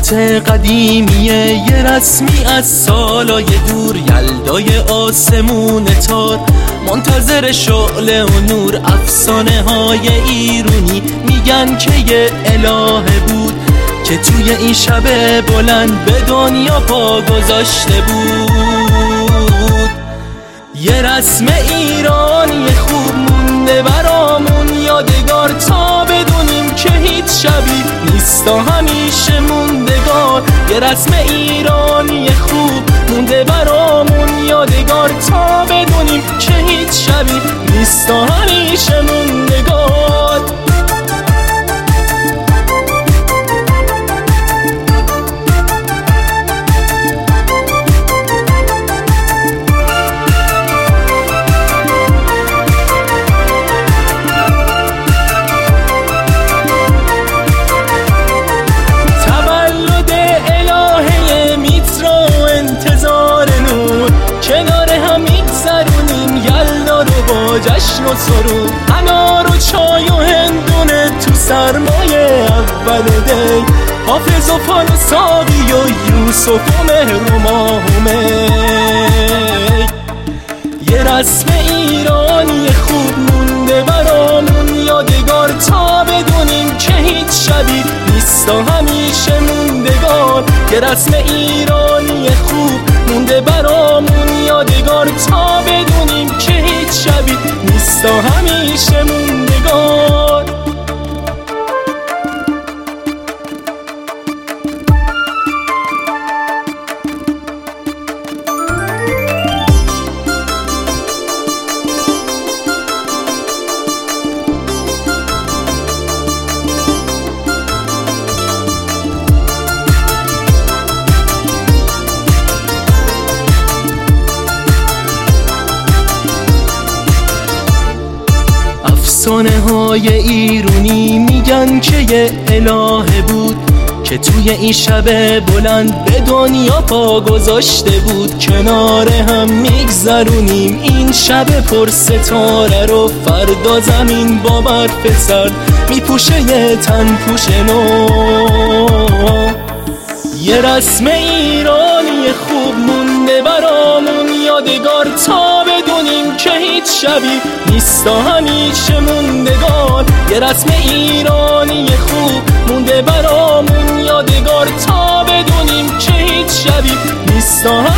تابوت قدیمیه، یه رسمی از سالای دور، یلدای آسمون تار منتظر شعله و نور. افسانه های ایرونی میگن که یه الهه بود که توی این شب بلند به دنیا پا گذاشته بود. یه رسم ایرانی خوب مونده برامون یادگار، تا بدونیم که هیچ شبی نیست و همیشه موندگار. یه رسم ایرانی خوب مونده برامون یادگار، تا بدونیم که هیچ شبی نیست و همیشه موندگار. جشن و سرود، انار و چای و هندونه تو سرمایه اول دی، حافظ و پال و ساقی و یوسف و مهر و ماهومه. یه رسم ایرانی خوب مونده برامون یادگار، تا بدونیم که هیچ شبی نیست و همیشه موندگار. یه رسم ایرانی خوب مونده برامون یادگار، تا بدونیم که هیچ شبی نیست و همیشه موندگار. افسانه های ایرونی میگن که یه الهه بود که توی این شب بلند به دنیا پا گذاشته بود. کنار هم میگذرونیم این شب پر ستاره رو، فردا زمین با برف سرد میپوشه یه تن پوش نو. یه رسم ایرانی خوب مونده برامون یادگار، تا بدونیم که هیچ شبی نیست و همیشه موندگار. یه رسم ایرانی خوب مونده برامون یادگار، تا بدونیم که هیچ شبی نیست و